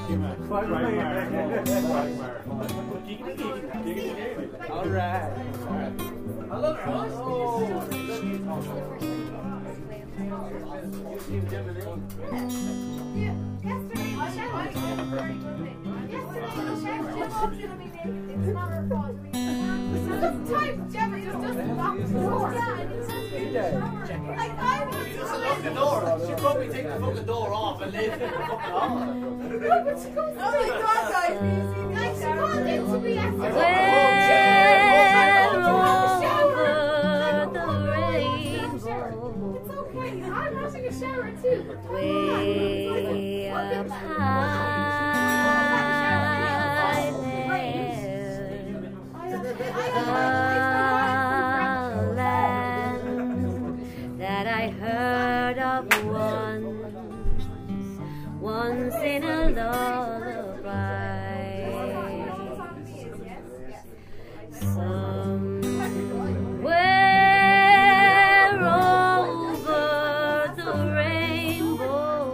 All right. Hello, the door. She'd probably take the fucking door off and leave it fucking on. No, but she goes, oh my god, guys, like, she called into me after Over the rainbow. It's okay, I'm having a shower too. Way up high there, the land that I heard of once in a lullaby. Somewhere over the rainbow,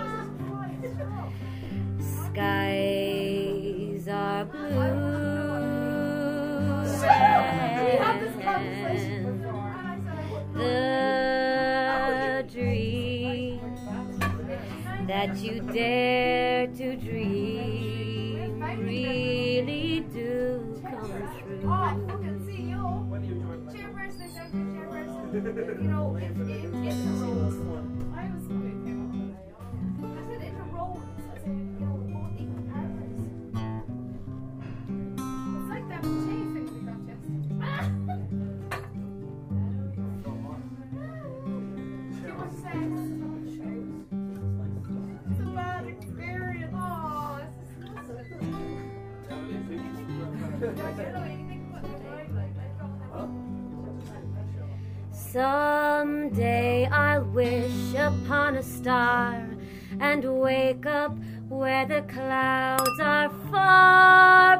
skies are blue and the dreams that you dare to dream really do come true. Oh, I fucking see you. Chairperson, you know, in the roles. I was I said in the roles. I said, you know, both equal partners. It's like that machine thing we got yesterday. Too much sex. It's a bad experience. Oh, Someday I'll wish upon a star and wake up where the clouds are far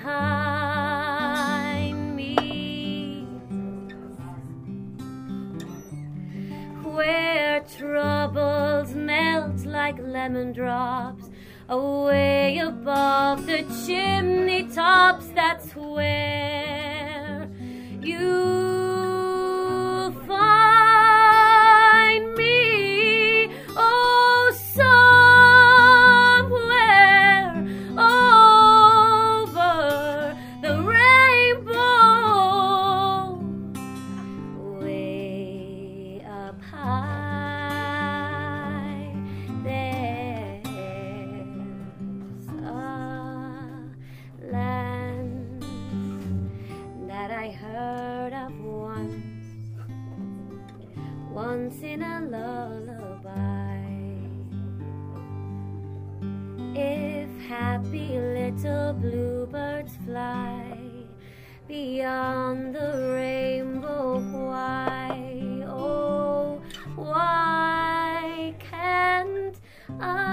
behind me, where troubles melt like lemon drops away above the chimney tops. That's where you'll find me. Oh, somewhere over the rainbow, way up high there's a land that I heard of once in a lullaby. If happy little bluebirds fly beyond the rainbow, why, oh, why can't I?